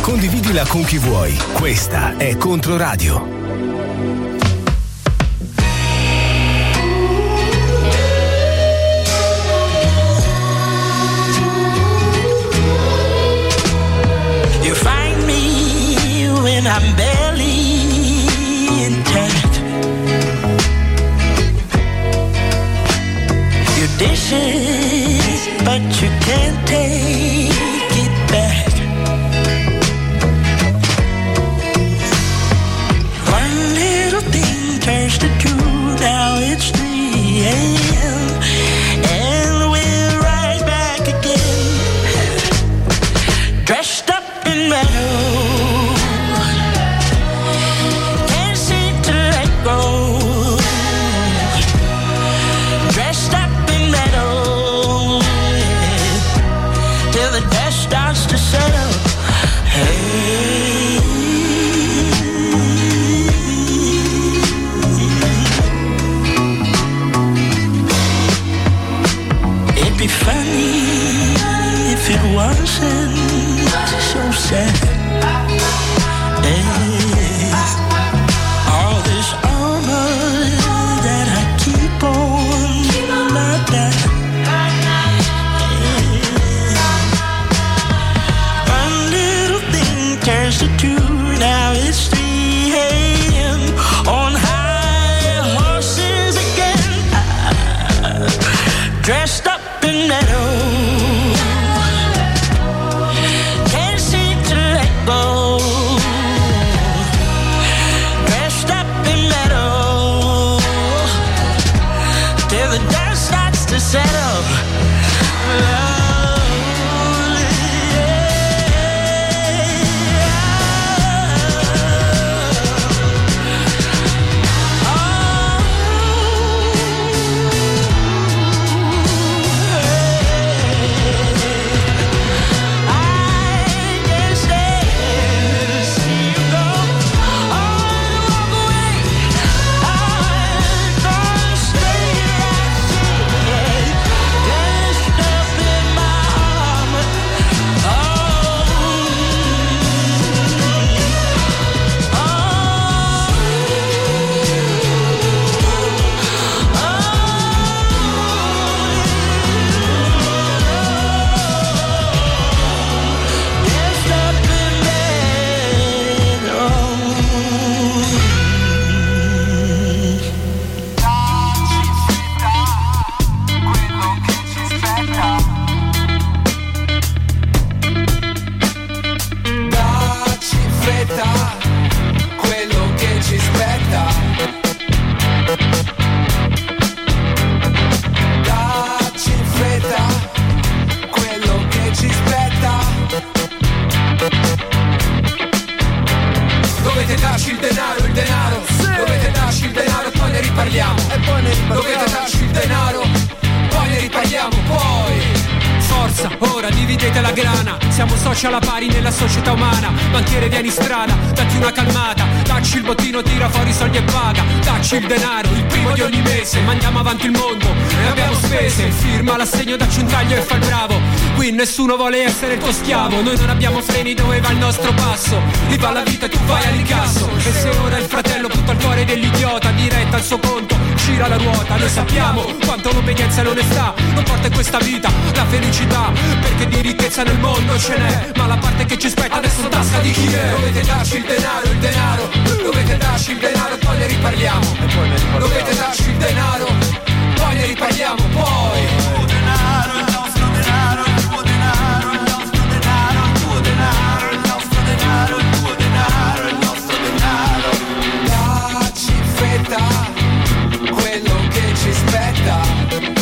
condividila con chi vuoi. Questa è Controradio. You find me when I'm barely intact. You dishes, but you can't take it back. One little thing turns to two, now it's 3 a.m. and we're right back again, dressed up in metal, can't seem to let go, dressed up in metal, till the dust starts to settle. Hey, it'd be funny if it wasn't so sad. Hey, all this armor that I keep on my back. Hey, one little thing turns to two, now it's 3 a.m. on high horses again, dressed up in metal, can't seem to let go, dressed up in metal, till the dust starts to settle. Alla pari nella società umana, banchiere vieni in strada, datti una calmata, dacci il bottino, tira fuori i soldi e paga, dacci il denaro, il primo di ogni mese, mandiamo avanti il mondo, ne abbiamo spese, firma l'assegno, dacci un taglio e fa il bravo, qui nessuno vuole essere il tuo schiavo, noi non abbiamo freni dove va il nostro passo, lì va la vita e tu vai all'incasso, e se ora il fratello butta il cuore dell'idiota, diretta al suo conto, gira la ruota, noi sappiamo quanto l'obbedienza e l'onestà non porta in questa vita la felicità, perché di ricchezza nel mondo ce n'è, ma la parte che ci spetta adesso in tasca di chi è. Dovete darci il denaro, dovete darci il denaro, poi ne riparliamo, dovete darci il denaro, poi ne riparliamo, poi il tuo denaro, il nostro denaro, il tuo denaro, il nostro denaro, il tuo denaro, il nostro denaro, il tuo denaro, il nostro denaro, dacci in fretta quello che ci spetta.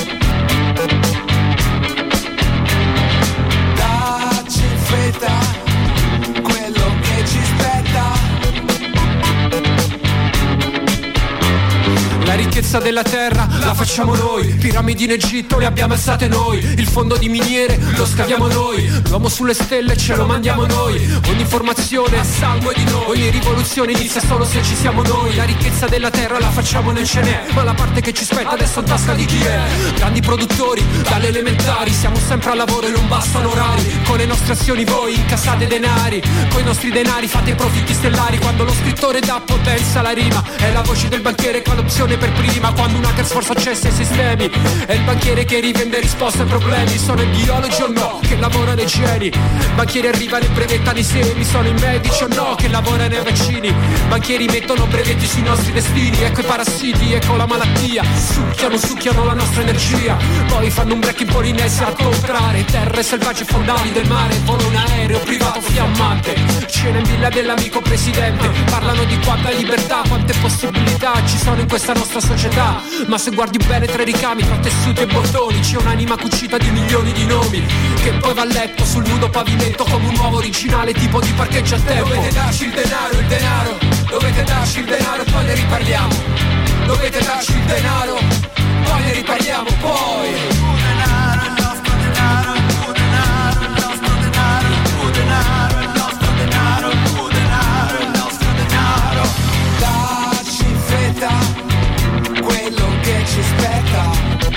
Quello che ci spetta. La ricchezza della terra la facciamo noi, piramidi in Egitto le abbiamo alzate noi, il fondo di miniere lo scaviamo noi, l'uomo sulle stelle ce lo mandiamo noi, ogni informazione a sangue di noi. Ogni rivoluzione inizia solo se ci siamo noi. La ricchezza della terra la facciamo nel ce n'è, ma la parte che ci spetta adesso in tasca di chi è. Grandi produttori, dalle elementari, siamo sempre al lavoro e non bastano orari. Con le nostre azioni voi incassate denari, coi nostri denari fate profitti stellari. Quando lo scrittore dà potenza alla rima, è la voce del banchiere che ha l'opzione per prima. Quando un hacker sforza accessi ai sistemi, è il banchiere che rivende risposte ai problemi. Sono i biologi o no che lavorano ai geni, banchieri arrivano e brevettano i semi. Sono i medici o no che lavorano ai vaccini, banchieri mettono brevetti sui nostri destini. Ecco i parassiti, ecco la malattia, succhiano la nostra energia. Poi fanno un break in Polinesia a comprare terre selvagge e fondali del mare. Vola un aereo privato fiammante, cena in villa dell'amico presidente. Parlano di quanta libertà, quante possibilità ci sono in questa nostra società. Ma se guardi bene tra i ricami, tra tessuti e bottoni, c'è un'anima cucita di milioni di nomi, che poi va a letto sul nudo pavimento come un nuovo originale tipo di parcheggio a tempo. Dovete darci il denaro, dovete darci il denaro, poi ne riparliamo. Dovete darci il denaro, poi ne riparliamo, poi. Dacci in fretta quello che ci spetta.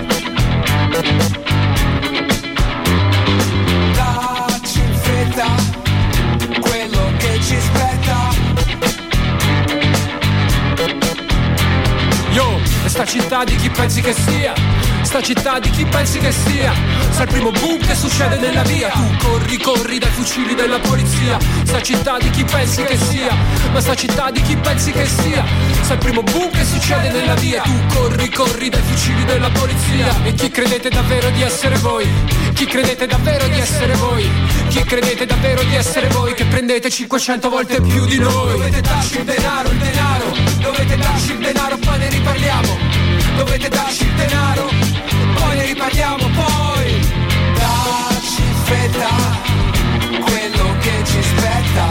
Dacci in fretta quello che ci spetta. Yo, sta città di chi pensi che sia, sta città di chi pensi che sia. Sta il primo boom che succede nella via, tu corri dai fucili della polizia. Sta città di chi pensi che sia, ma sta città di chi pensi che sia. Sta il primo boom che succede nella via, tu corri dai fucili della polizia. E chi credete davvero di essere voi? Chi credete davvero di essere voi? Chi credete davvero di essere voi che prendete 500 volte più di noi? Dovete darci il denaro, dovete darci il denaro, poi ne riparliamo. Dovete darci il denaro, poi ne riparliamo, poi. Dacci in fretta quello che ci spetta.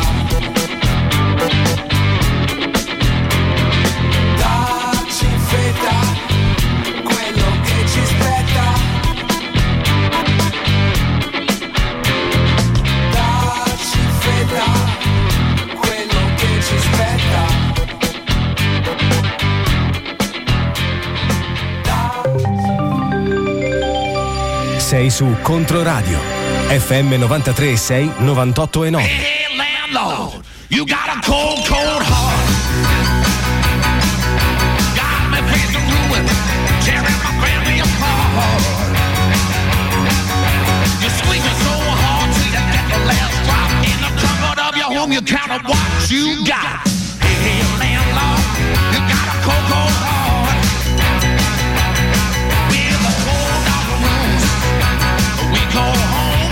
Dacci in fretta quello che ci spetta. Dacci in fretta quello che ci spetta. Sei su Controradio FM 93.6 98.9. Hey, landlord, you got a cold, cold heart. Got me facing ruin, tearing my family apart. You're squeezing so hard till you get the last drop in the comfort of your home. You count on what you got. Hey, landlord, you got a cold, cold heart. With a cold dog rooms we call home.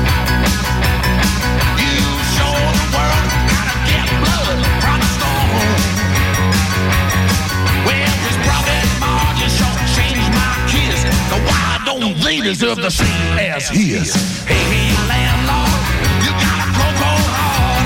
You show the world how to get blood from the stone. Well, this profit margin sure changed my kids. Now why don't they deserve the same as his? Hey, landlord, you got a cold, cold heart.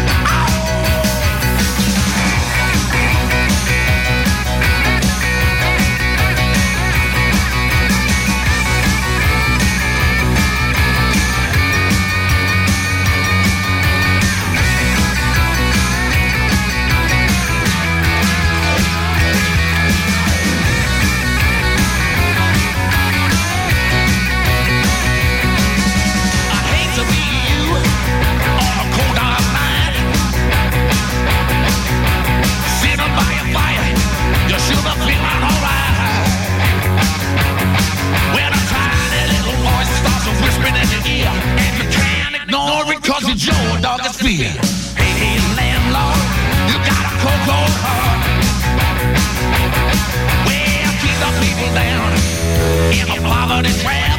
Cause it's your dog's fear. Hey, landlord, you got a cold, cold heart. Well, keep the people down in a poverty trap.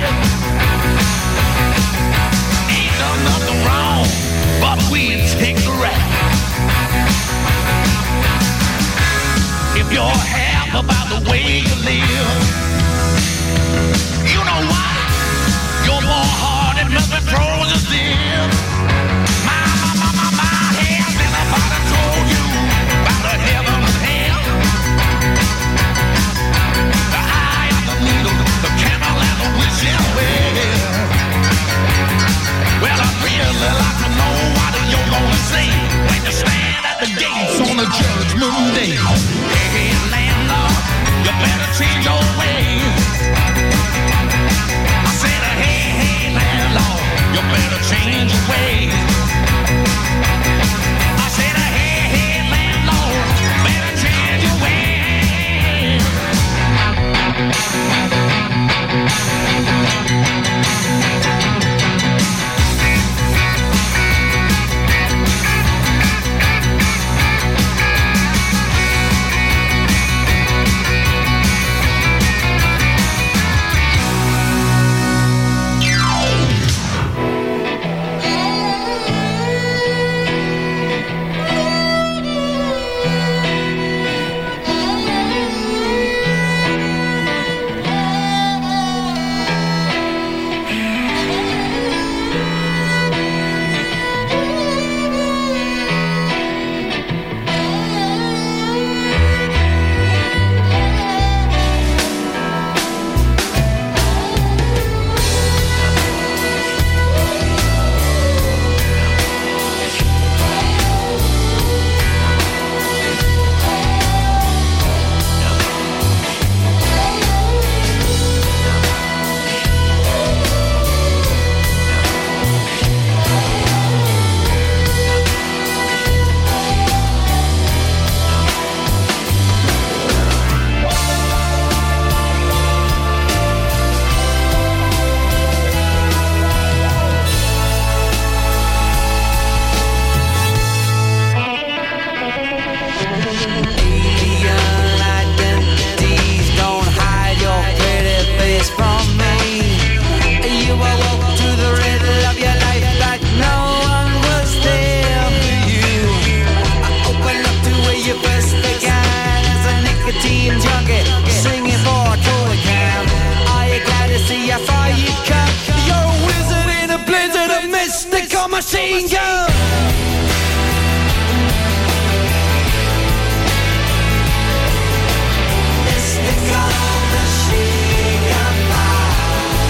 Ain't done nothing wrong, but we take the rap. If you're half about the way you live, you know why? You're more hard and nothing throws us in. My has been about to told you about the heaven of hell. The eye of the needle, the camel and the witch's well. machine gun. Mystical machine gun fire.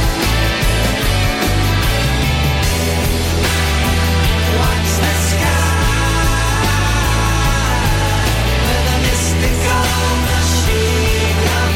Watch the sky with a mystical machine gun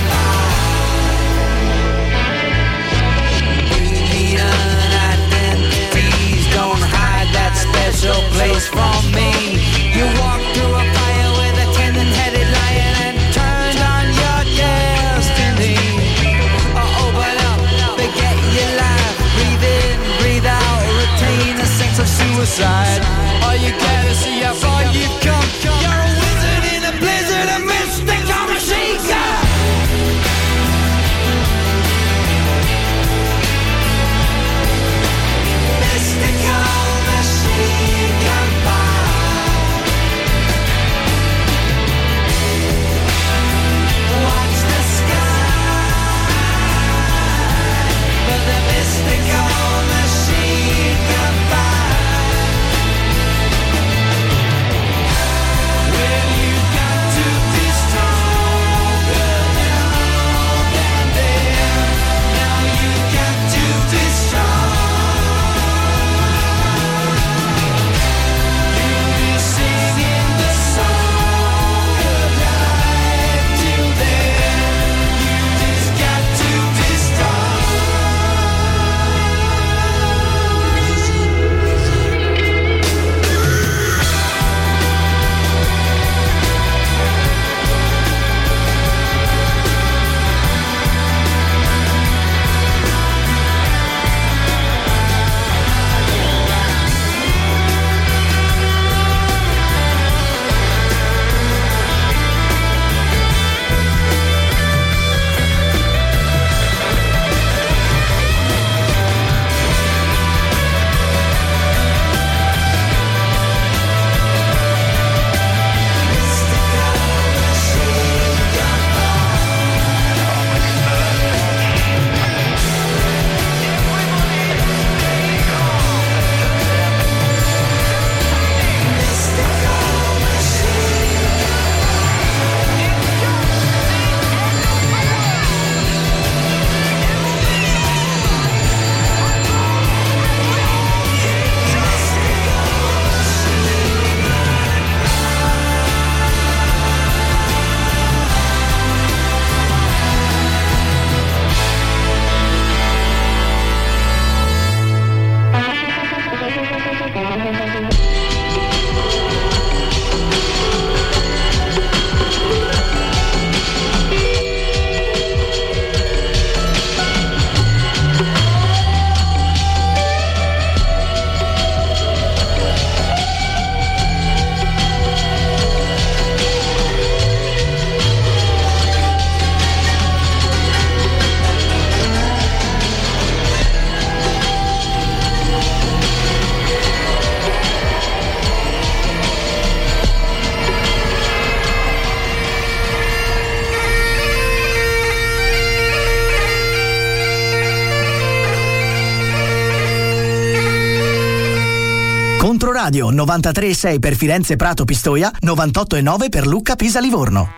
fire. Alien identities don't hide that special place from me. You walk through a fire with a 10-headed lion and turn on your destiny. Open up, forget your life. Breathe in, breathe out, retain a sense of suicide. All you gotta see how far you've come. You're a wizard in a blizzard of mystical machine gun. Mystical machine gun fire. Watch the sky for the mystical machine gun fire. Well, you got to be stronger now than then. Now you got to be strong. You'll be singing the song of life till then. You just got to be strong. Controradio 93,6 per Firenze, Prato, Pistoia, 98,9 per Lucca, Pisa, Livorno.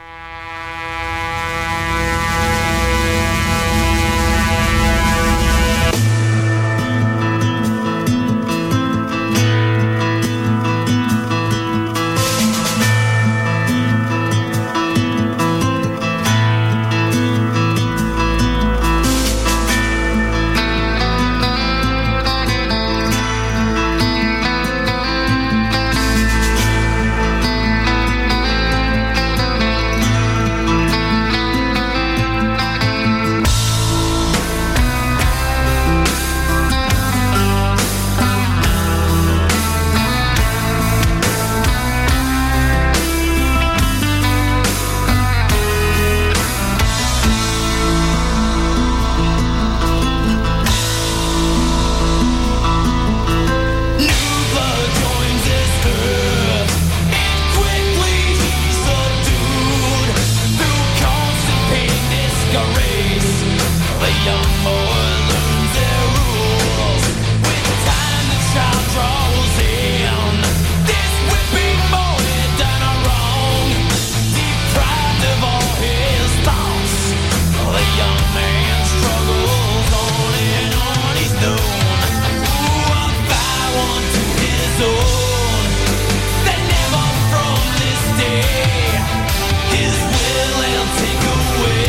His will and take away.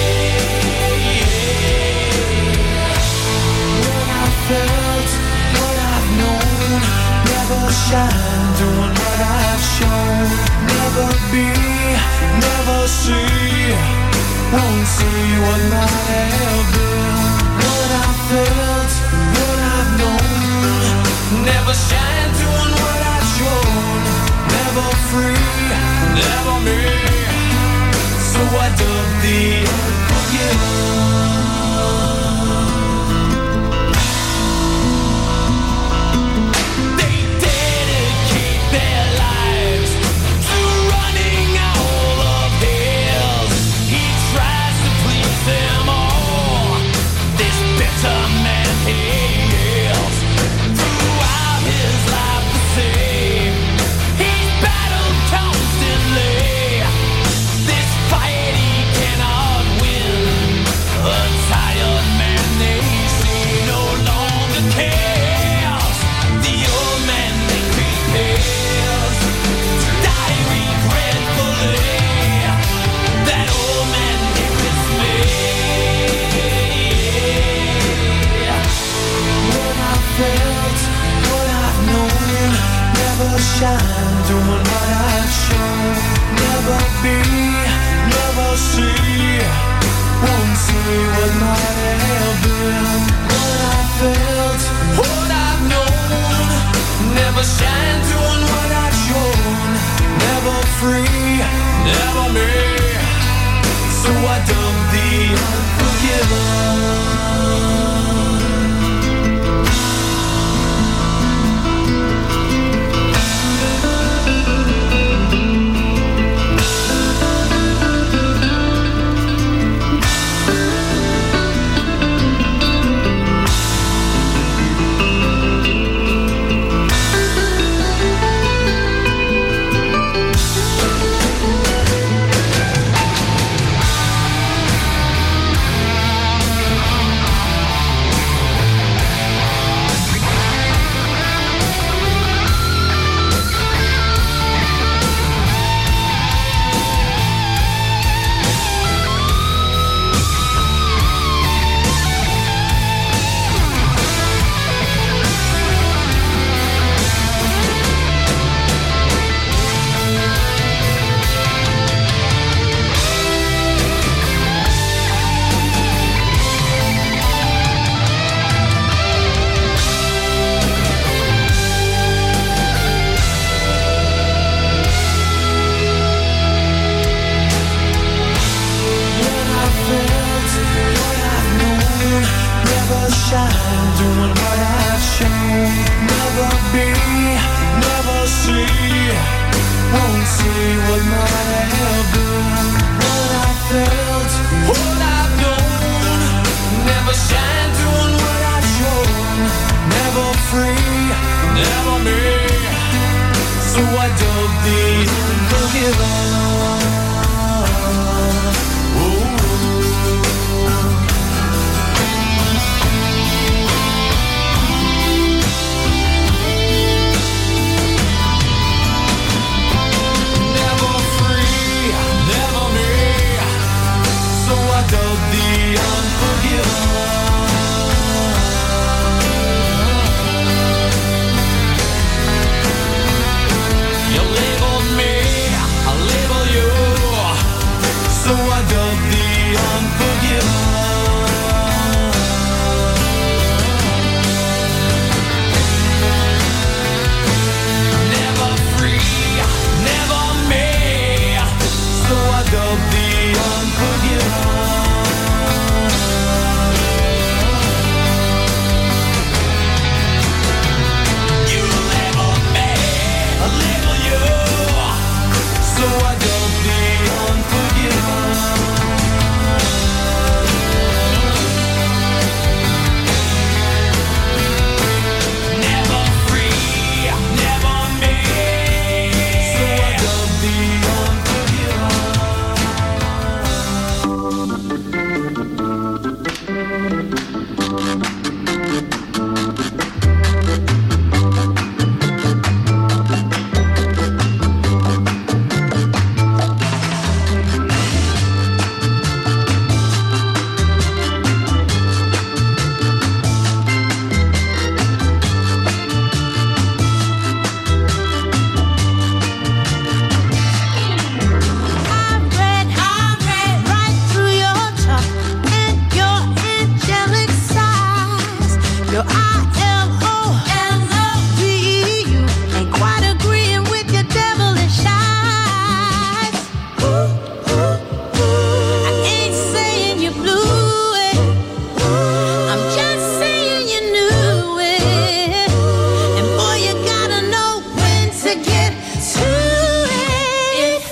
What I felt, what I've known, never shine doing what I've shown. Never be, never see, won't see what might have been. What I felt, what I've known, never shine doing what I've shown. Never free, never me, so I dug the unforgiven. They dedicate their lives to running all of his. He tries to please them all, this bitter man he is. Throughout his life the same, he's battled constantly. This fight he cannot win. A tired man they see no longer cares. The old man they prepares to die regretfully. That old man he with me. What I felt, what I've known, never shine doing what I've shown. Never be, never see, won't see what might have been. What I felt, what I've known, never shine doing what I've shown. Never free, never me, so I dug the unforgiven. So I dug the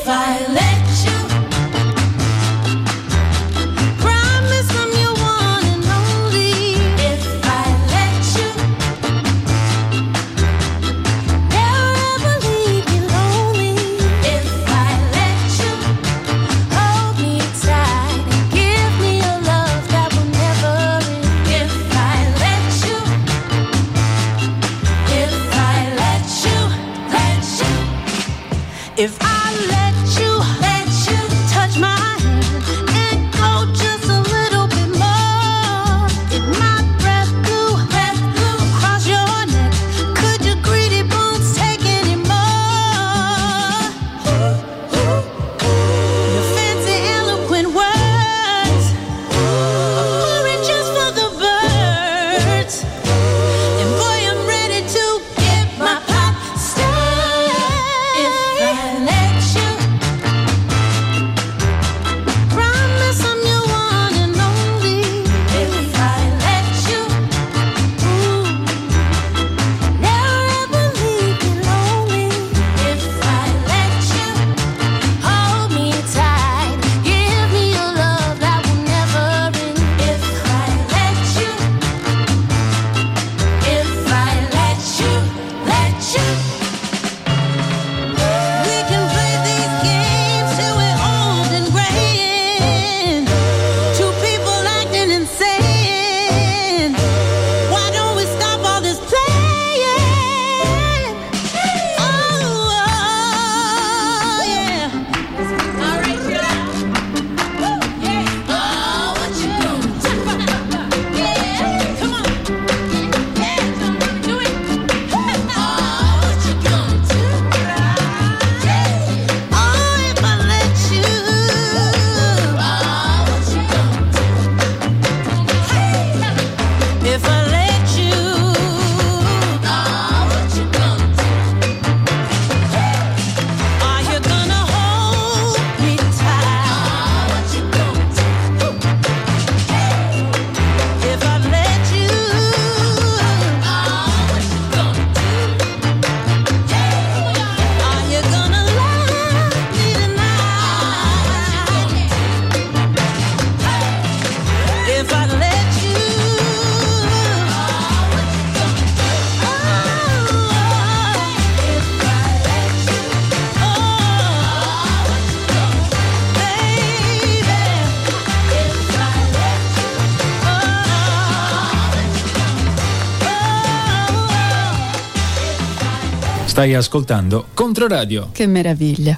Stai ascoltando Controradio. Che meraviglia.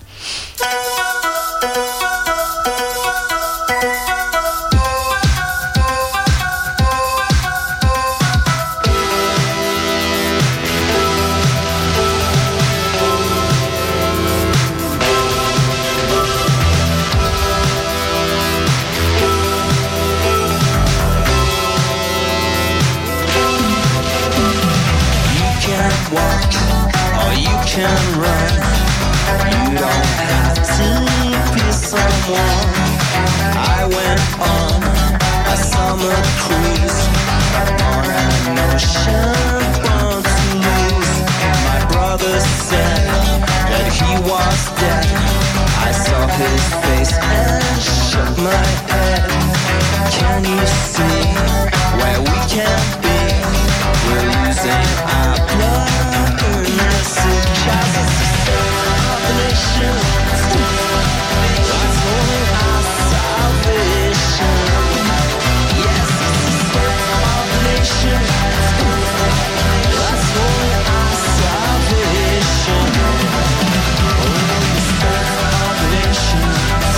Can run. You don't have to be someone. I went on a summer cruise on an ocean bound to lose. My brother said that he was dead. I saw his face and shook my head. Can you see where we can be? We're losing our blood in the sea. Cause it's the self-revelation that's holding our salvation. Yes, it's the self-revelation that's holding our salvation. Oh, the self-revelation.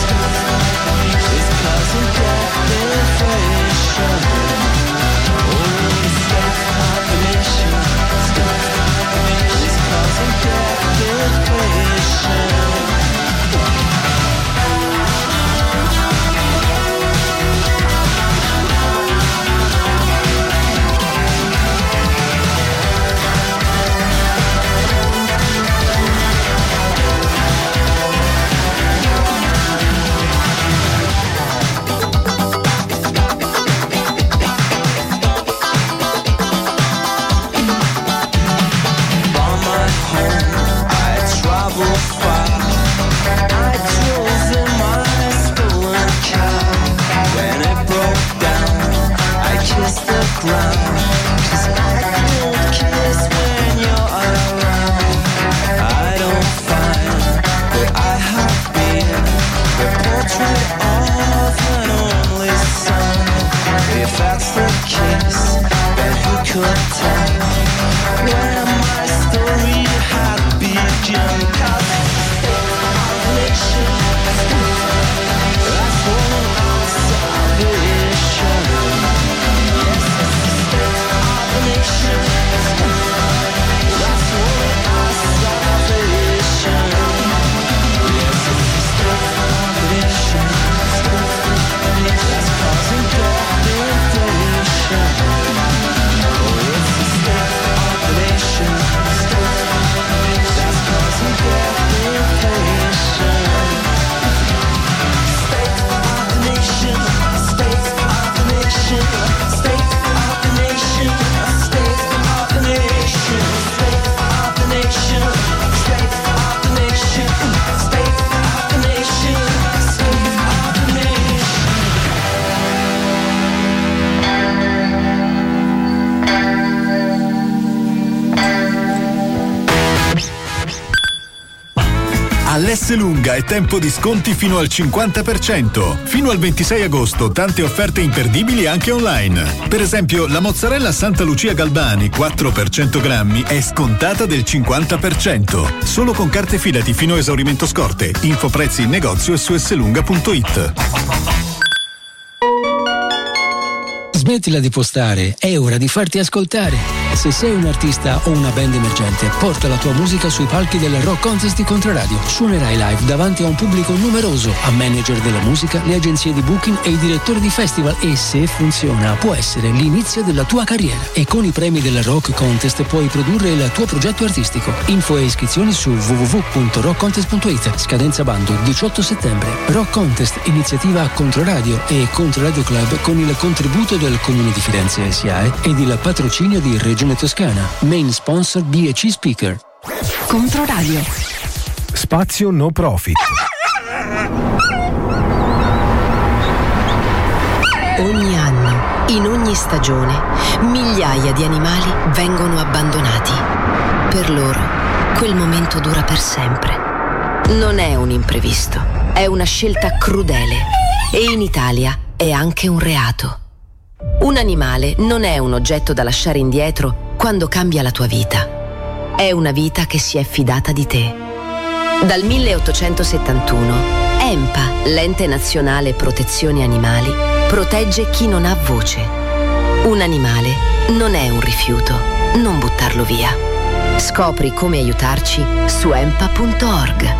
All'Esselunga è tempo di sconti fino al 50%. Fino al 26 agosto tante offerte imperdibili anche online. Per esempio la mozzarella Santa Lucia Galbani 4 per 100 grammi è scontata del 50%. Solo con carte Fidati fino a esaurimento scorte. Info prezzi in negozio e su esselunga.it. Smettila di postare, è ora di farti ascoltare. Se sei un artista o una band emergente, porta la tua musica sui palchi del Rock Contest di Controradio. Suonerai live davanti a un pubblico numeroso, a manager della musica, le agenzie di booking e i direttori di festival e, se funziona, può essere l'inizio della tua carriera. E con i premi del Rock Contest puoi produrre il tuo progetto artistico. Info e iscrizioni su www.rockcontest.it. Scadenza bando 18 settembre. Rock Contest, iniziativa a Controradio e Controradio Club con il contributo del Comune di Firenze SIAE ed il patrocinio di Regione Toscana. Main sponsor BEC Speaker. Controradio. Spazio no profit. Ogni anno, in ogni stagione, migliaia di animali vengono abbandonati. Per loro, quel momento dura per sempre. Non è un imprevisto, è una scelta crudele e in Italia è anche un reato. Un animale non è un oggetto da lasciare indietro quando cambia la tua vita. È una vita che si è fidata di te. Dal 1871, EMPA, l'Ente Nazionale Protezione Animali, protegge chi non ha voce. Un animale non è un rifiuto, non buttarlo via. Scopri come aiutarci su empa.org.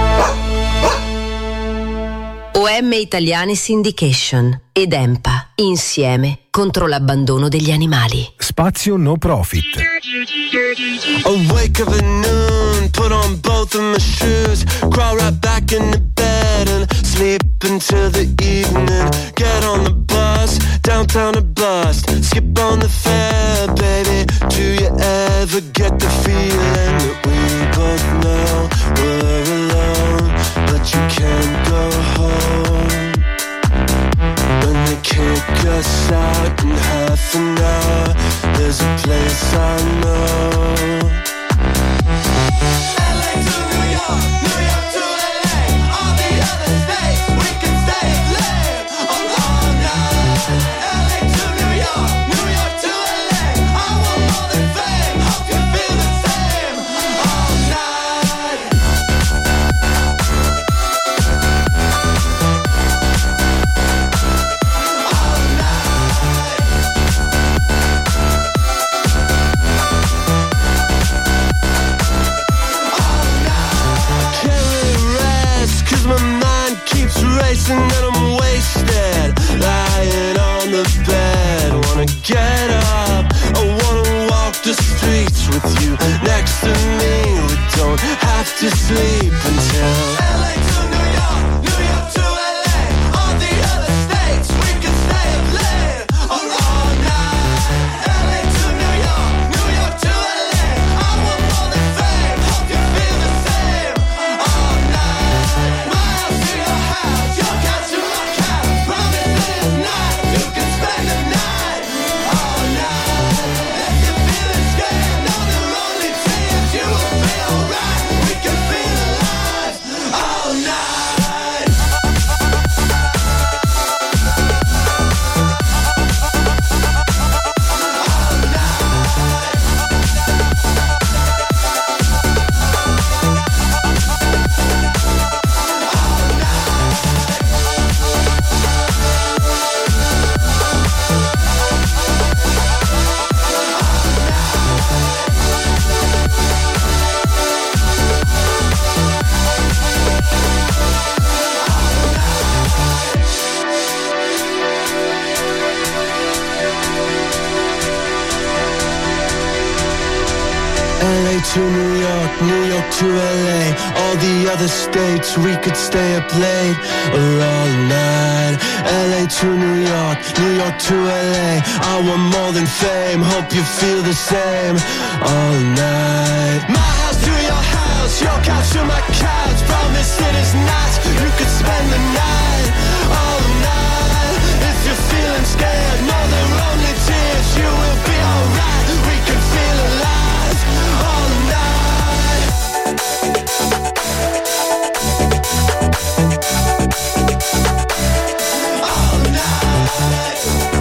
OM Italiani Syndication ed EMPA, insieme contro l'abbandono degli animali. Spazio no profit. I wake up at noon, put on both of my shoes, crawl right back into bed and sleep until the evening. Get on the bus, downtown to bust, skip on the fare, baby. Do you ever get the feeling that we both know we're alone, but you can't go home? When they kick us out in half an hour, there's a place I know. LA to New York, New York to LA, all the other states, we can stay late all night. LA to New York, New York to LA, I want more than fame, hope you feel the same all night. All night. Can't really rest, 'cause my mind keeps racing and I'm wasted, lying on the bed. Wanna get up, I wanna walk the streets with you next to me. We don't have to sleep until LA to New York, New York to LA, all the other states, we can stay up late all night. LA to New York, New York to LA, I want more than fame, hope you feel the same all night. My house to your house, your couch to my couch, promise this night you can spend the night all night. If you're feeling scared, know there are only tears, you will be alright. We can feel alive all to LA, all the other states, we could stay up late or all night. LA to New York, New York to LA, I want more than fame, hope you feel the same all night. My house to your house, your couch to my couch, promise it is not, you could spend the night, all night. If you're feeling scared, more than lonely tears, you will be alright, we can feel alive all night. All night.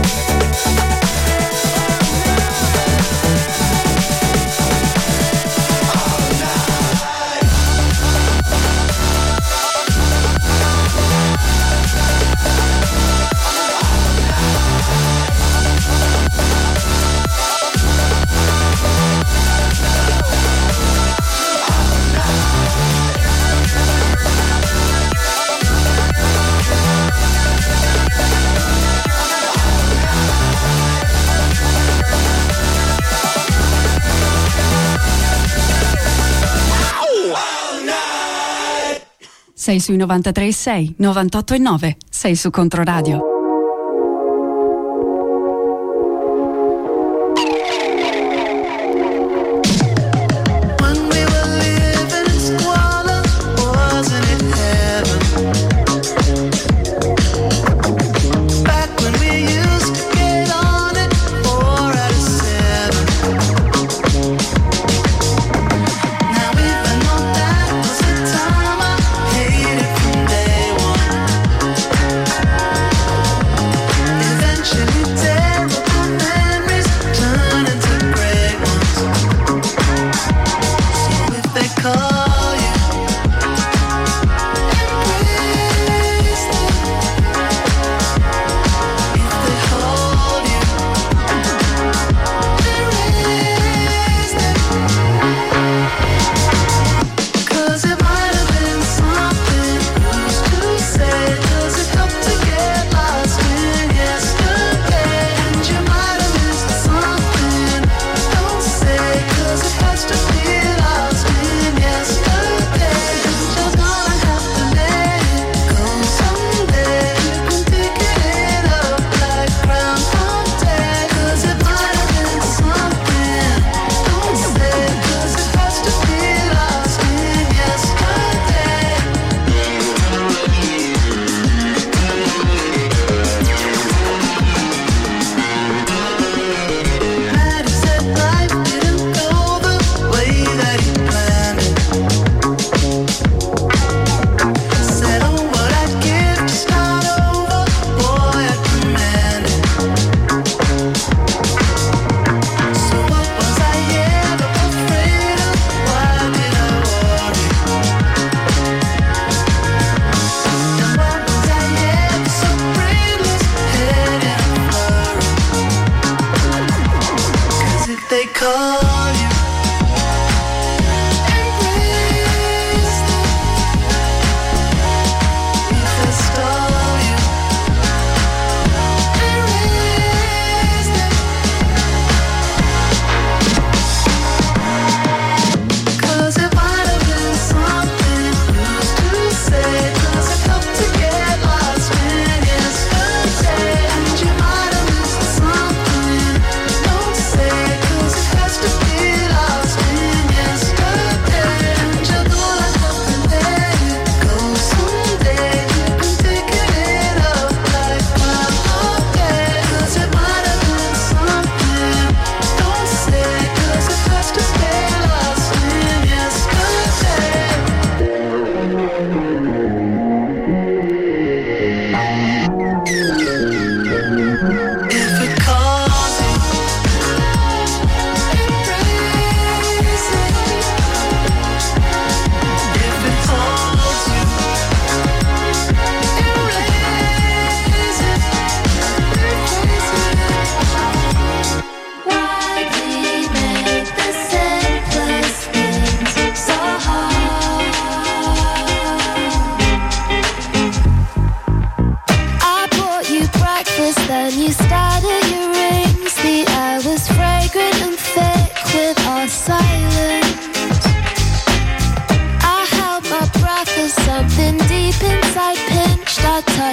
Sei sui 93,6, 98,9. Sei su Controradio.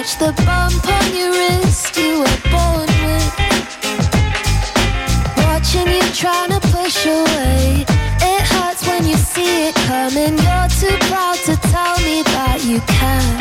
touch the bump on your wrist you were born with. Watching you trying to push away. It hurts when you see it coming. You're too proud to tell me that you can.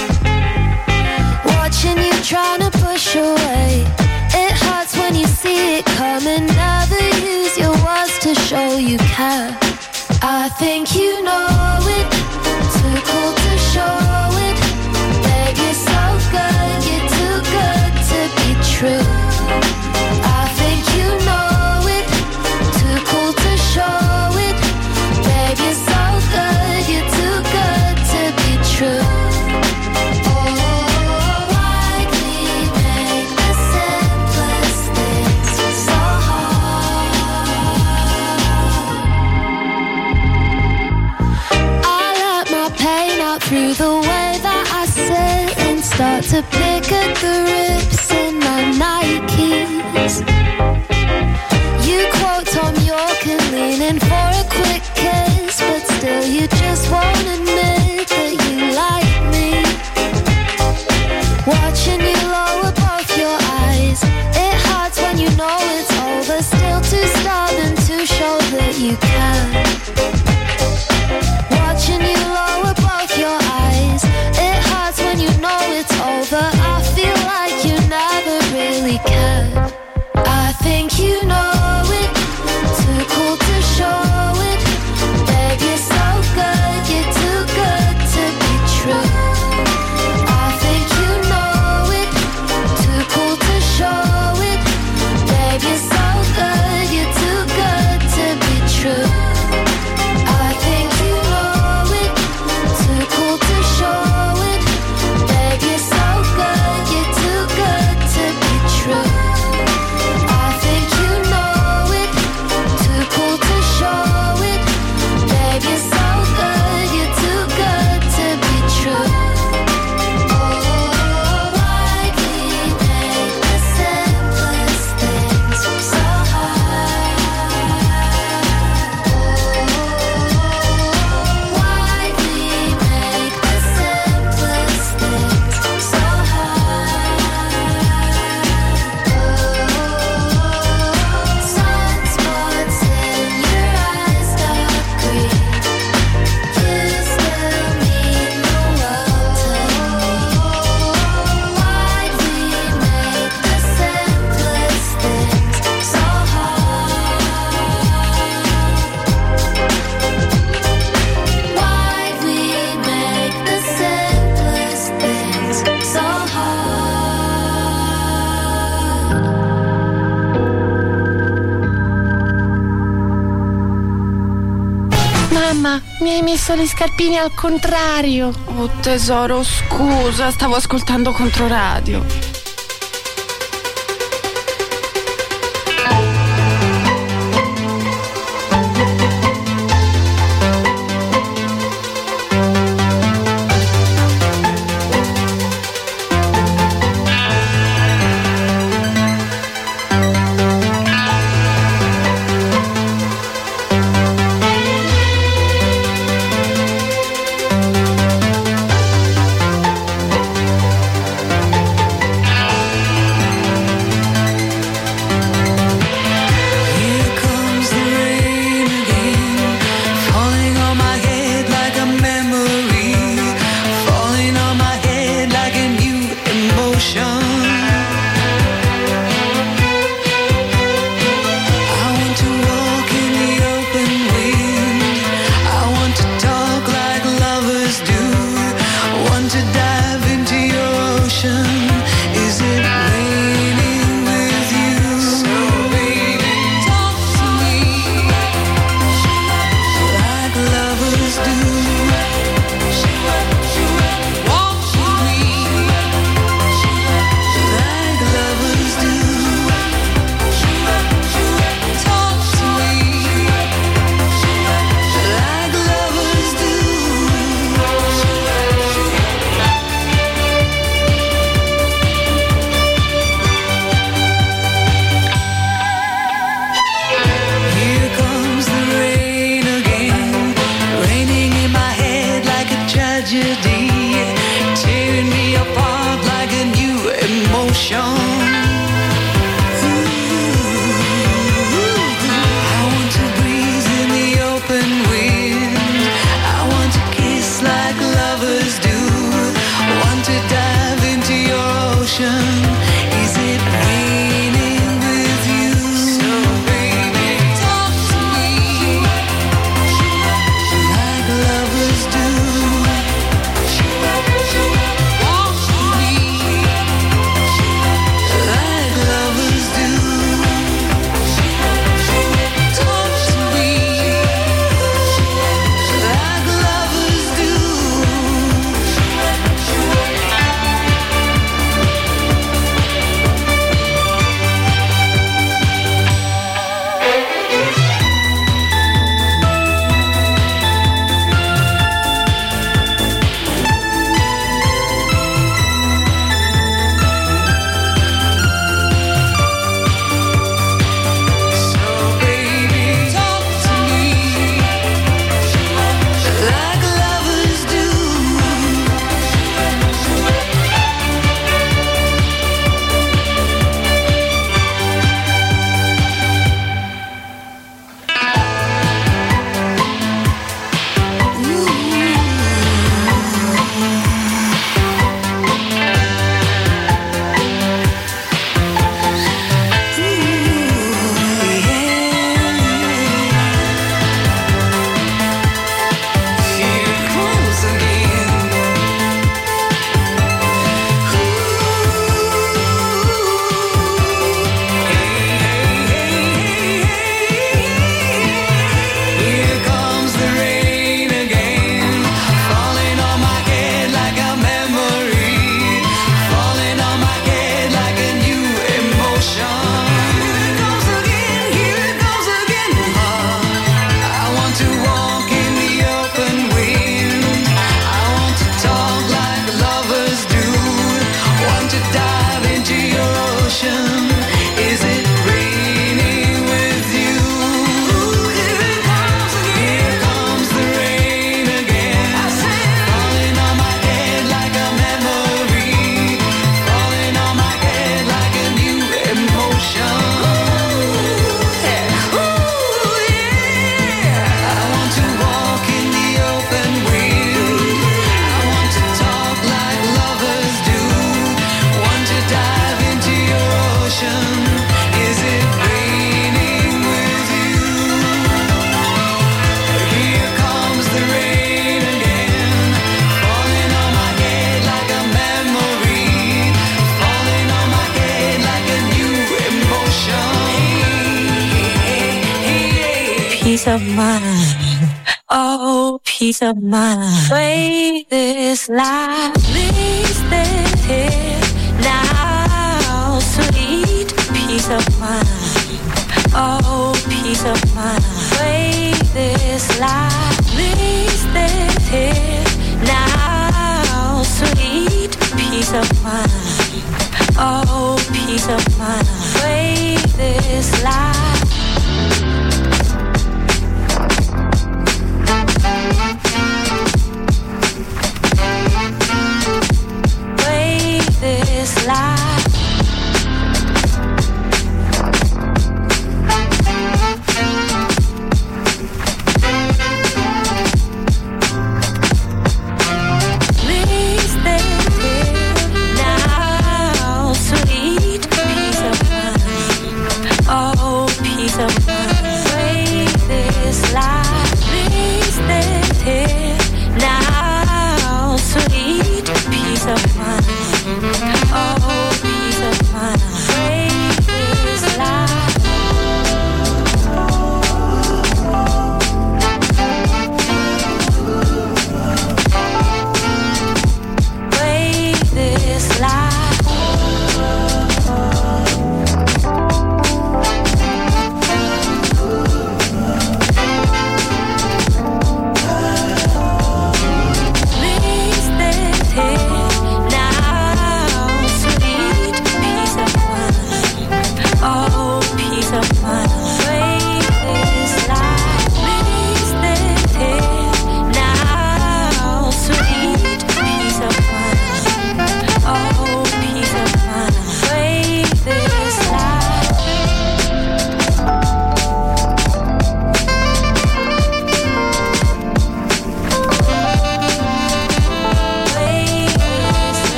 Watching you trying to push away. It hurts when you see it coming. Never use your words to show you care. I think you know it. Too cool to show it. Babe, you're so good. You're too good to be true. I think you know it. Too cool to show it. Babe, you're so good. You're too good to be true. Through the way that I sit and start to pick at the rips in my Nikes. You quote Tom York and lean in for a quick kiss, but still you just won't admit that you like me. Watching you lower both your eyes, it hurts when you know it's over. Still too stubborn to show that you can. Watching you lower both your eyes, it hurts when you know it's over. I feel like you never really cared. I think you know it, too cool to show it. Babe, you're so good, you're too good to be true. I think you know it, too cool to show it. Babe, you're so good, you're too good to be true. I think you know it, too cool to show it. Babe, you're so good, you're too good to be true. I think you know it, too cool to show it. Babe, you're so good, you're too good to be true. Oh, why we make the simplest things so hard? Why we make the simplest things so hard? Sunspots in your eyes, dark green. You still mean the world to me. Why'd we make the simplest things so hard? Why'd we make the simplest things so hard? Mamma, mi hai messo le scarpine al contrario. Oh tesoro, scusa, stavo ascoltando Controradio. Here comes the rain again, falling on my head like a memory, falling on my head like a new emotion. I want to walk in the open wind, I want to talk like lovers do, I want to dive into your ocean. Is it raining with you? So baby, talk to me like lovers do. Walk with me like lovers do. Talk to me like lovers do. Here comes the rain again, raining in my head like a tragedy, tearing me apart like ocean. Is it raining with you? So baby, talk to me like lovers do. Walk with me like lovers do. Talk to me like lovers do. Peace of mind, oh, peace of mind. Wait this life, please stay now. Sweet peace of mind, oh, peace of mind. Wait this life, please stay now. Sweet peace of mind, oh, peace of mind. Wait this life. This life. Please stay here now, sweet peace of mind. Oh, peace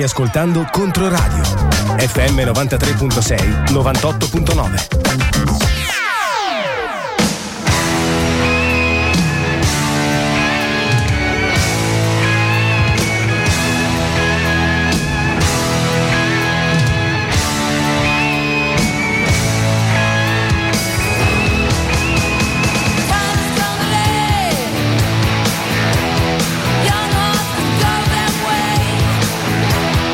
Stai ascoltando Controradio FM 93.6 98.9.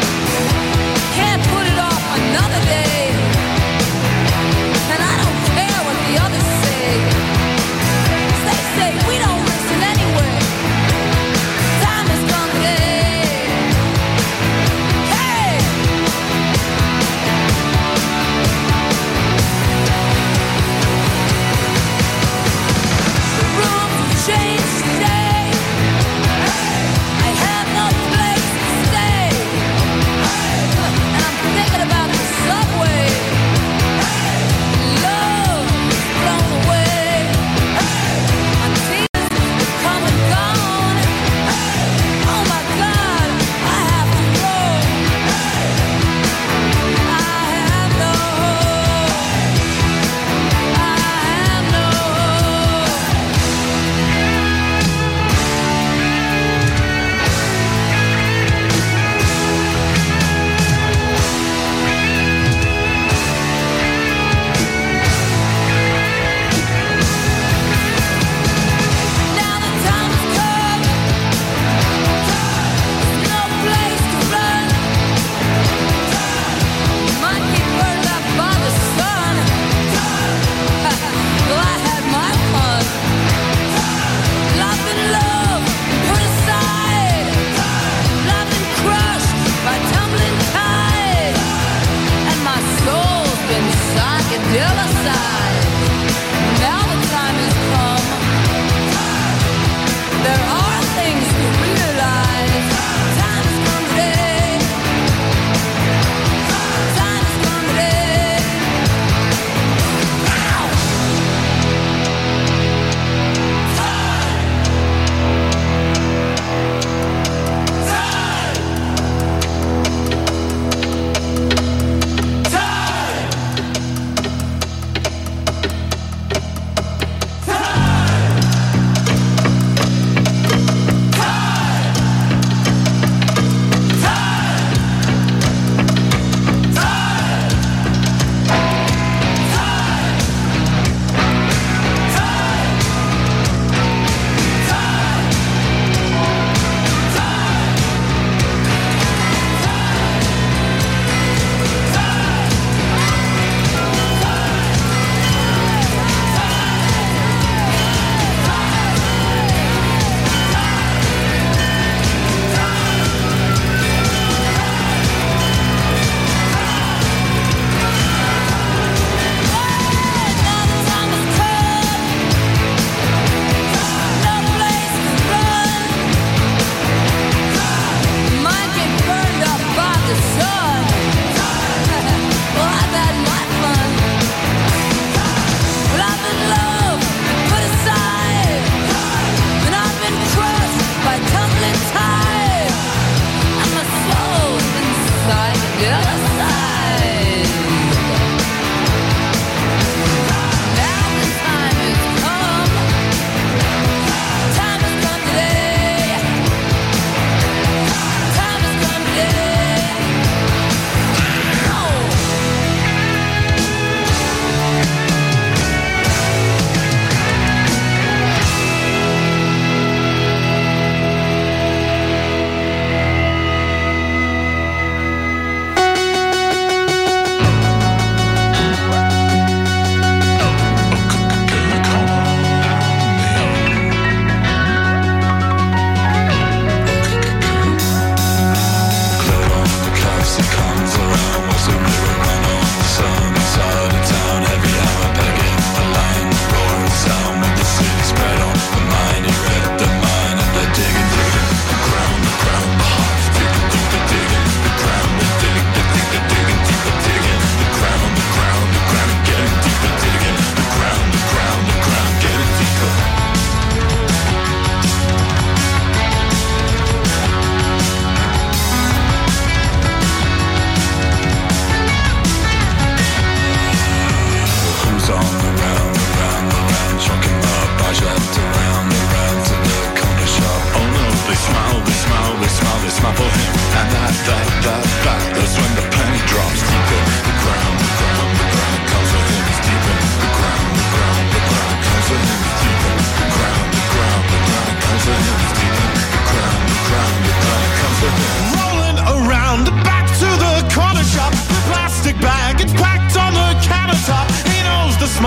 Can't put it off another day, and I don't care.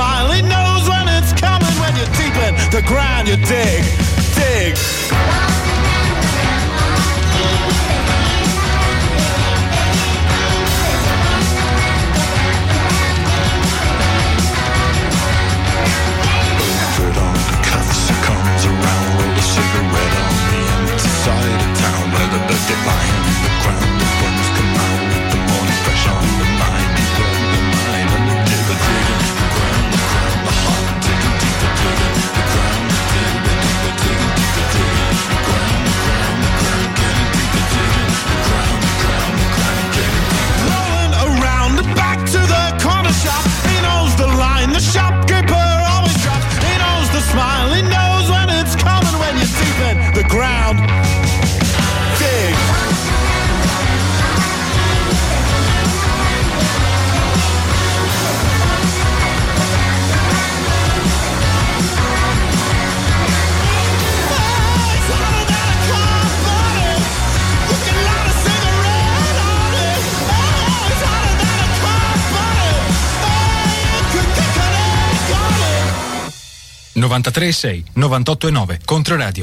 smile, he knows when it's coming. When you're deep in the ground, you dig, dig. Cigarette on the empty side of town where the dirty line in the ground, the buns come out with the morning fresh on the mind, the mind, and the digger digging the ground, the heart digging deeper, digging the ground, the digger digging deeper, digging the ground, getting deeper, digging the ground, getting deeper. Rolling around and back to the corner shop. He knows the line, the shopkeeper always drops. He knows the smile, he knows when it's coming. When you're deep in the ground, dig. Oh, 93,6, 98,9, Controradio.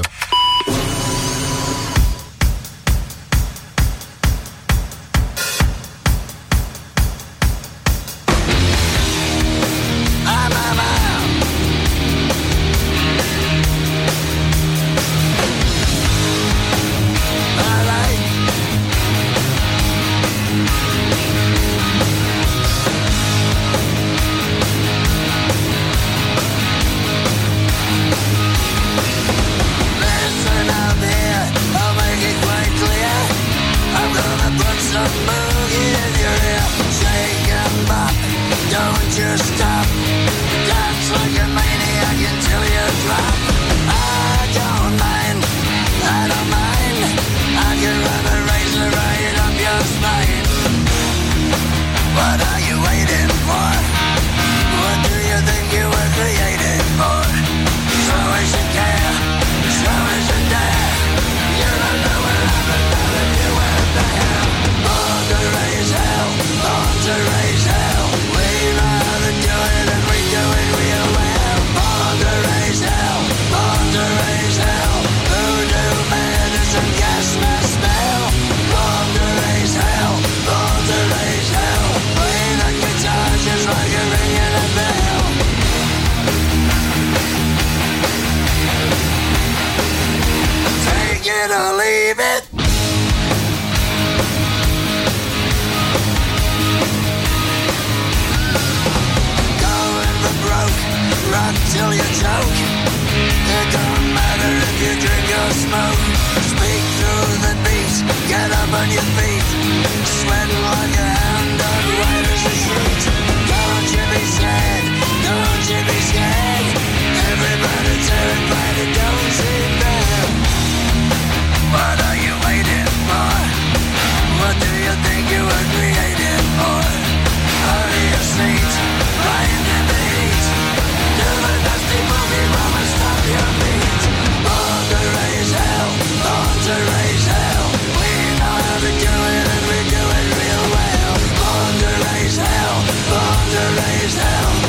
Till you choke. It don't matter if you drink or smoke. Speak through the beat, get up on your feet. Sweating like a hound on riders a street. Don't you be scared, don't you be scared. Everybody terrified, it don't seem fair. What are you waiting for? What do you think you were created for? Out of your seat, lying in the heat. Do the dusty boogie mama, stop your feet. Born to raise hell, born to raise hell. We know how to do it and we do it real well. Born to raise hell, born to raise hell.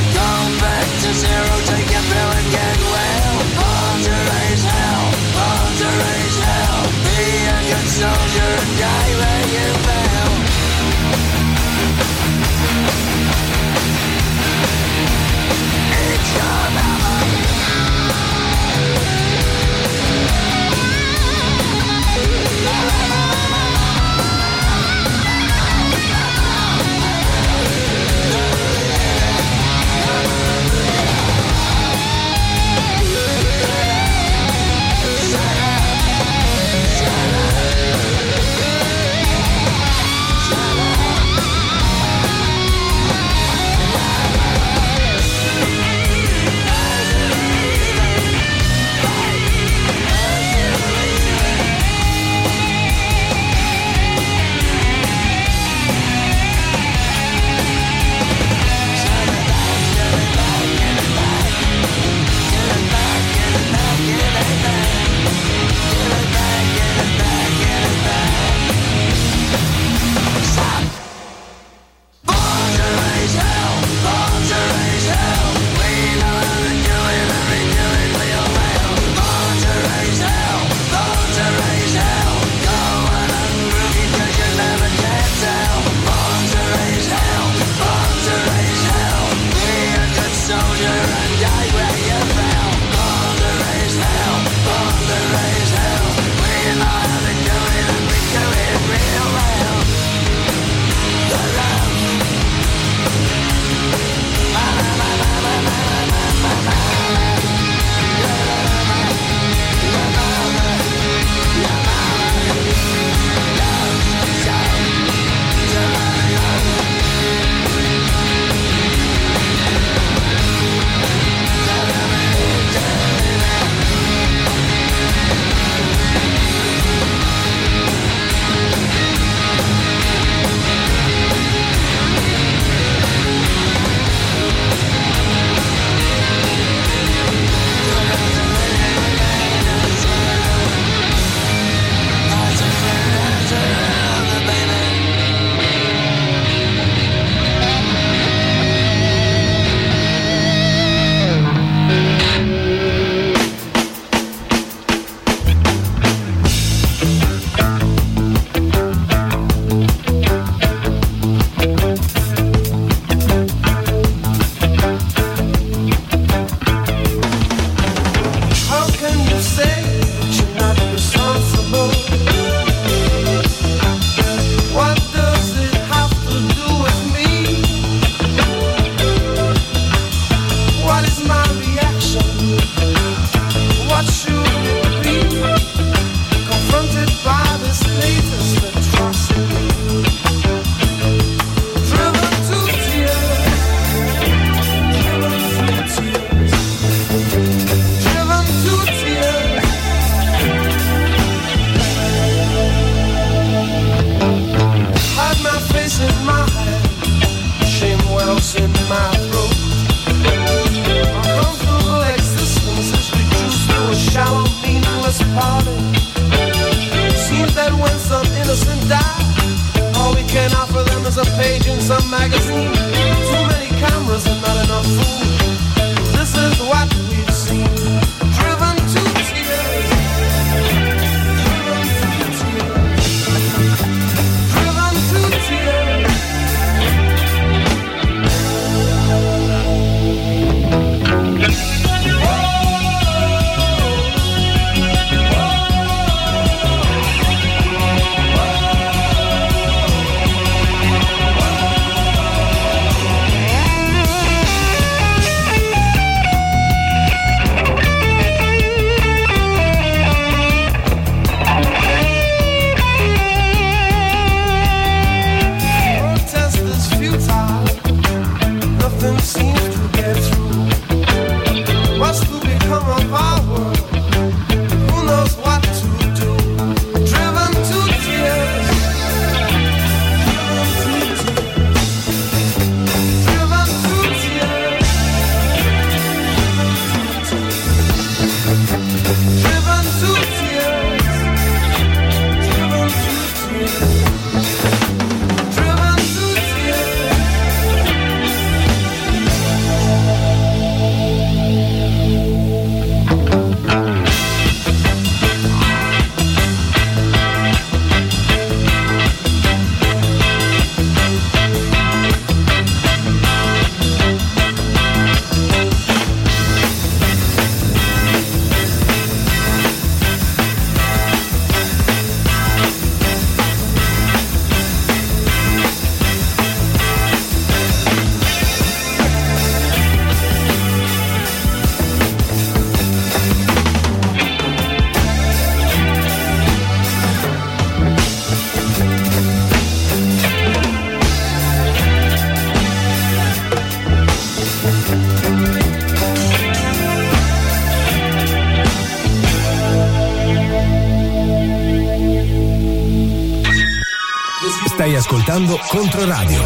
Stai ascoltando Controradio.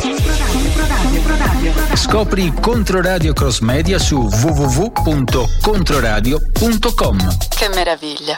Scopri Controradio Cross Media su www.controradio.com. Che meraviglia.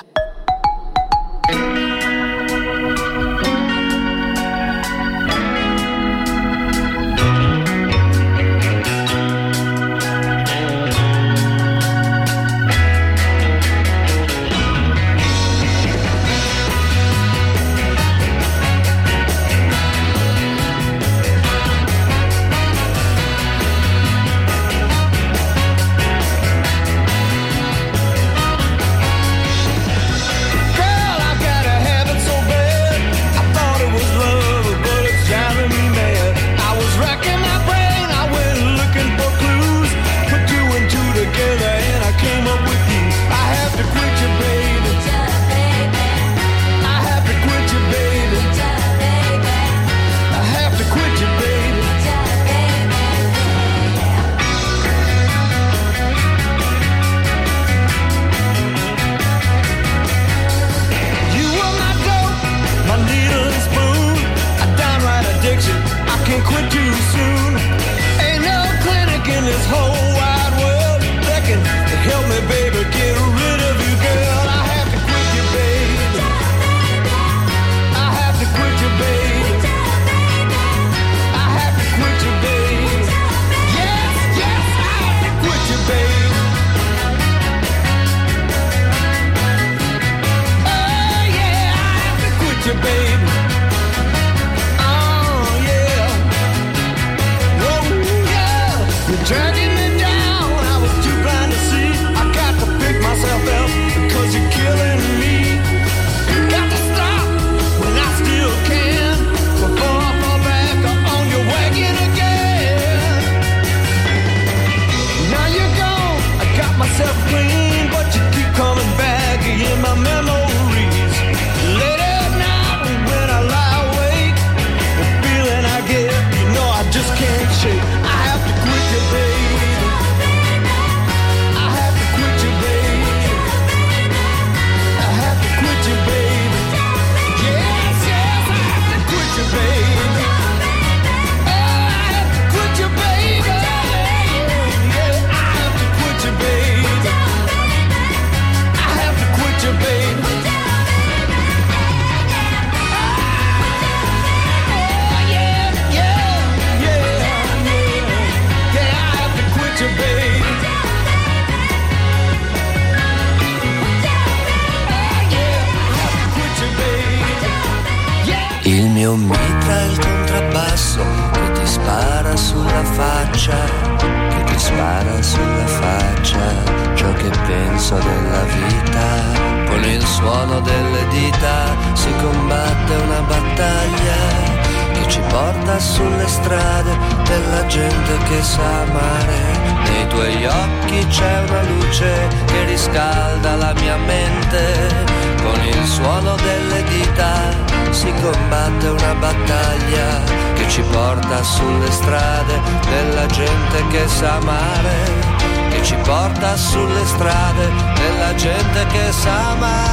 Il mio mitra è il contrabbasso che ti spara sulla faccia, che ti spara sulla faccia ciò che penso della vita. Con il suono delle dita si combatte una battaglia che ci porta sulle strade della gente che sa amare. Nei tuoi occhi c'è una luce che riscalda la mia mente. Con il suono delle dita si combatte una battaglia che ci porta sulle strade della gente che sa amare, che ci porta sulle strade della gente che sa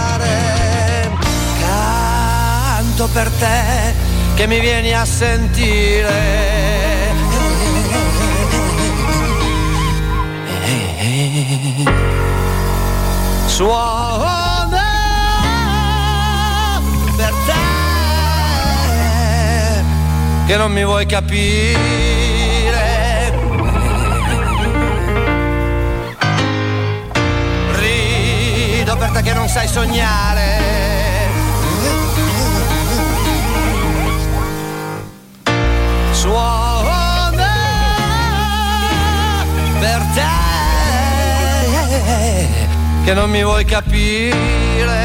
amare. Canto per te che mi vieni a sentire. Suona per te che non mi vuoi capire. Rido per te che non sai sognare. Suona per te che non mi vuoi capire.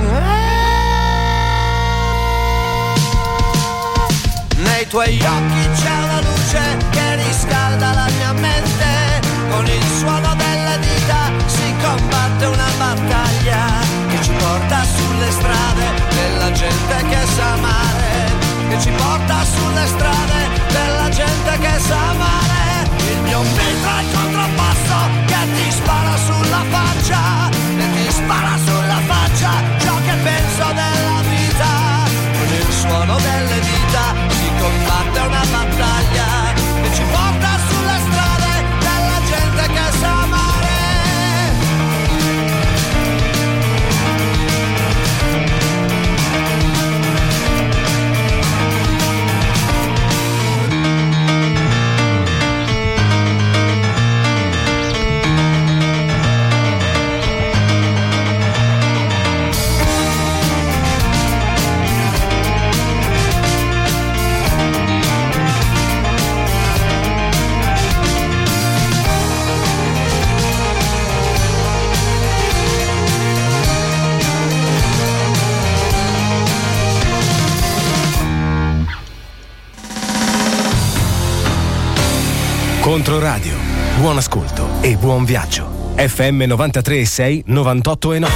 Nei tuoi occhi c'è una luce che riscalda la mia mente. Con il suono delle dita si combatte una battaglia che ci porta sulle strade della gente che sa amare, che ci porta sulle strade della gente che sa amare. Il mio mitra è il contrabbasso che ti spara sulla faccia, che ti spara sulla faccia ciò che penso della vita. Con il suono delle dita si Controradio. Buon ascolto e buon viaggio. FM 93.6 98.9.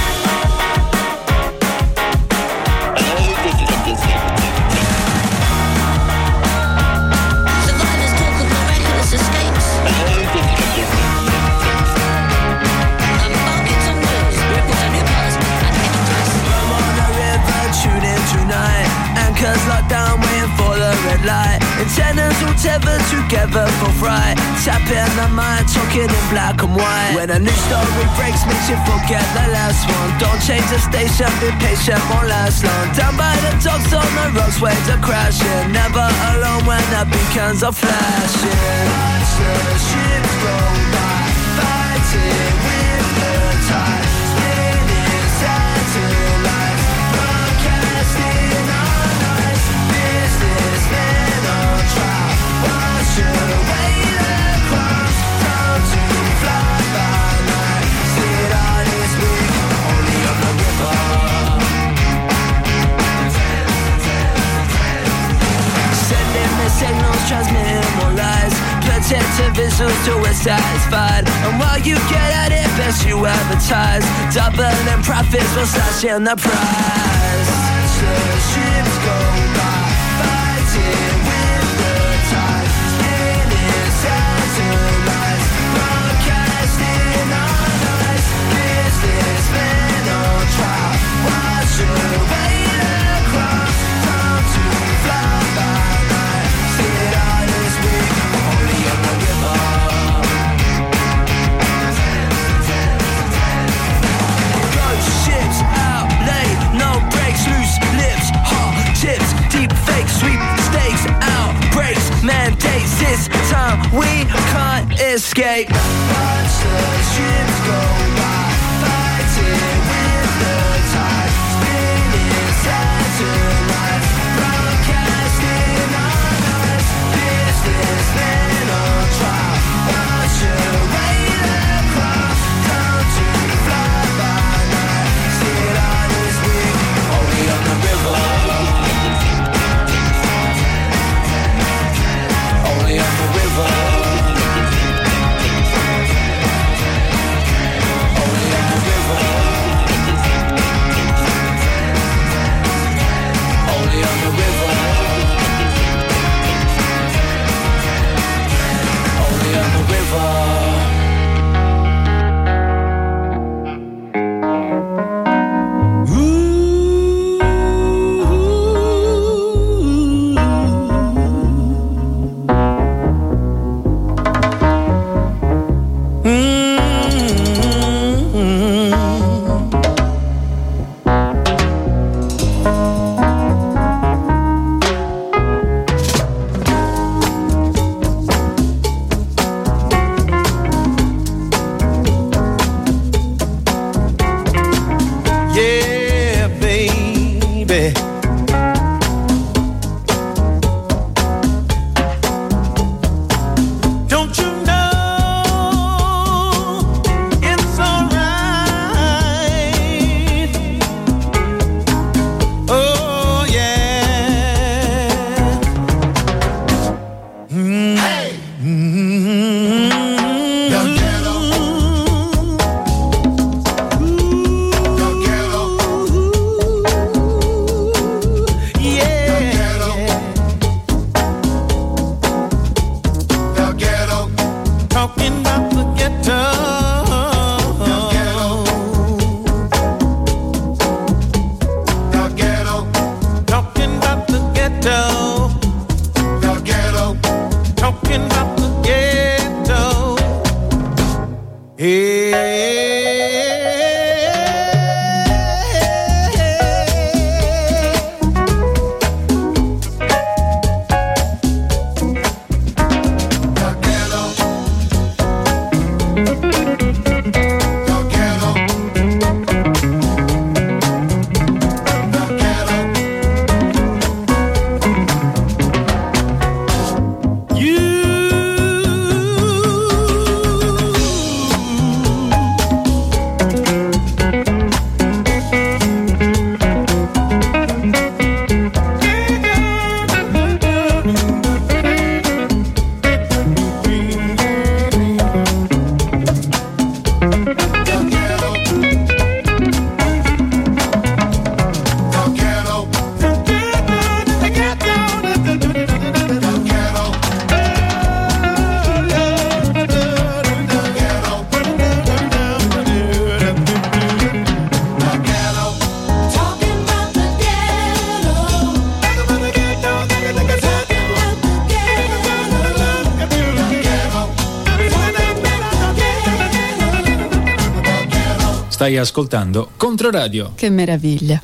Anchors locked down, waiting for the red light. Antennas all tethered together for fright. Tapping the mind, talking in black and white. When a new story breaks, makes you forget the last one. Don't change the station, be patient, won't last long. Down by the docks on the rocks, waves are crashing. Never alone when the beacons are flashing. Watch the ships go by, fighting with the tide. Spinning satellites, broadcasting on ice. Businessmen on trial, wash away the crimes. Time to fly by night. Sit on this week, only on the river. Sending the signals, transmitting more lies. Protective visuals till we're satisfied. And while you get at it, best you advertise. Doubling profits while slashing the price. Watch the ships go by, fighting with the tide. Spinning satellites, broadcasting on ice. Businessmen on trial, wash away the crowds. Time to fly by night. Sit on this week, only on the river. Ghost ships out late, no breaks, loose lips, hot tips, deep fake sweepstakes, outbreaks, mandates. This time we can't escape. Watch the ships go by, fighting with the tide. Spinning satellites, broadcasting on ice. Businessmen on trial, wash away the crowd. Time to fly by night. Sit on this week, only on the river. Only on the river. Stai ascoltando Controradio. Che meraviglia.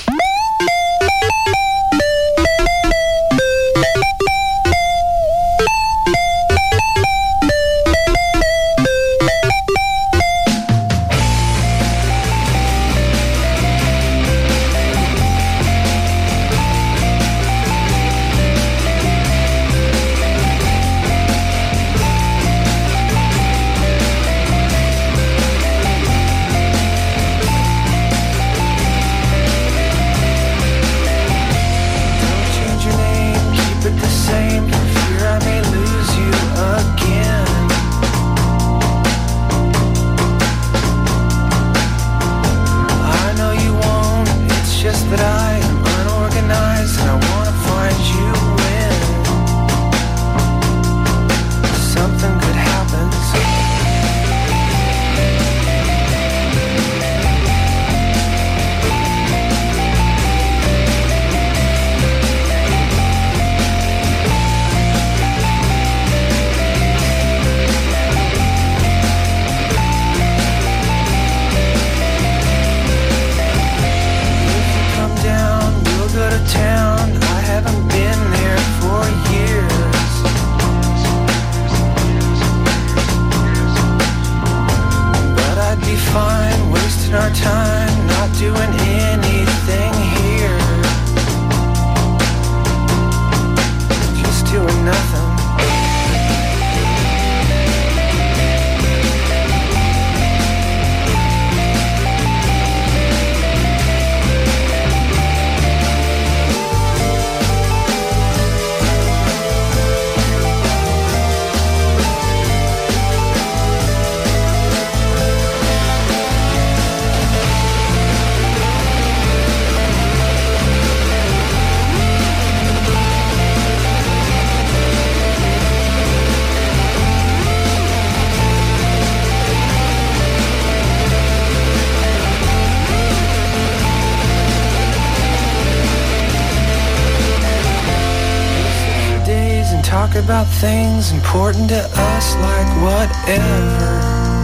About things important to us, like whatever.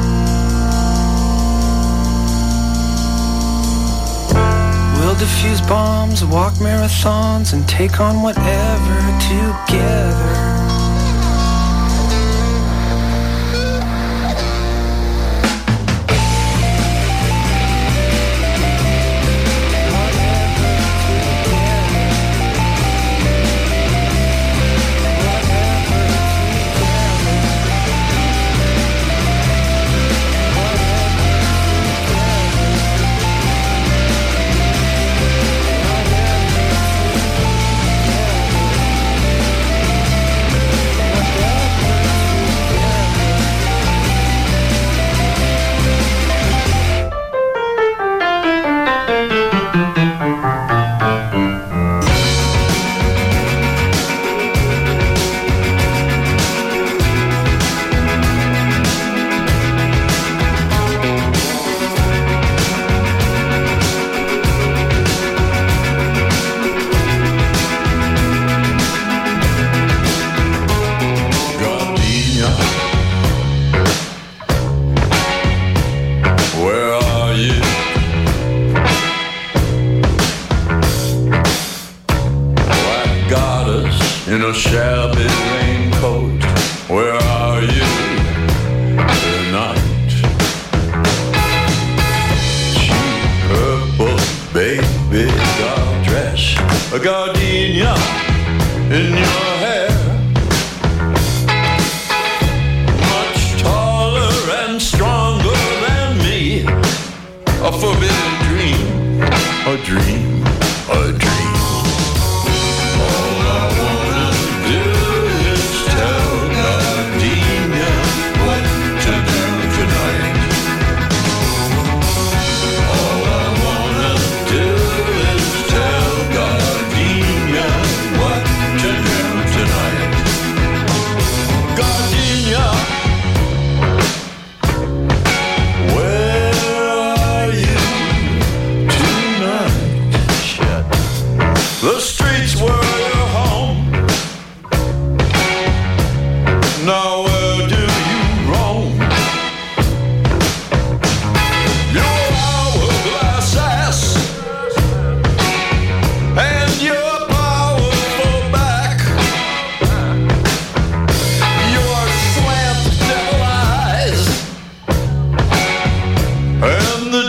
We'll defuse bombs, walk marathons, and take on whatever together.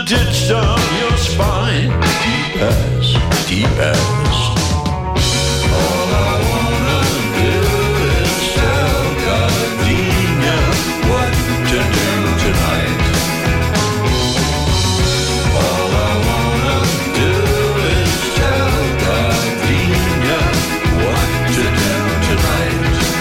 ditch down your spine. Deep as, deep as. All I wanna do is tell Gardenia what to do tonight. All I wanna do is tell Gardenia what to do tonight.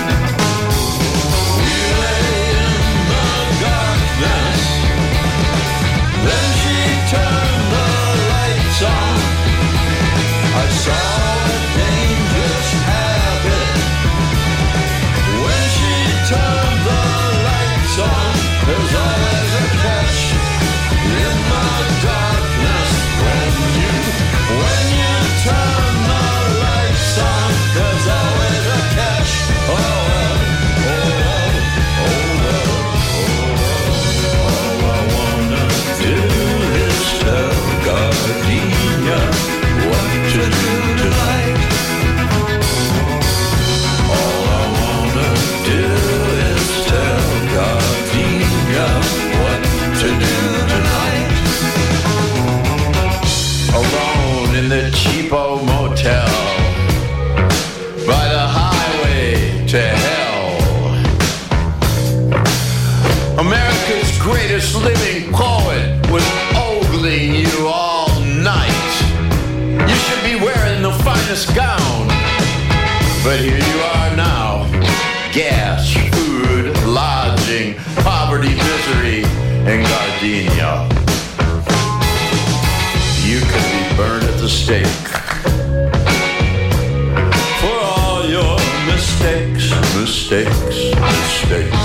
We lay in the darkness, then she turned the lights on. I saw a dangerous habit. When she turned the lights on, there's always a catch in the darkness. When you turn the lights on, there's always a catch. Oh well, oh well, oh well, oh well. All I wanna do is tell Gardenia what to do tonight. All I wanna do is tell Gardenia what to do tonight. Alone in the cheapo motel by the highway to hell. America's greatest living poet was ogling you all night. You should be wearing the finest gown, but here you are now. Gas, food, lodging, poverty, misery, and gardenia. You could be burned at the stake for all your mistakes, mistakes, mistakes.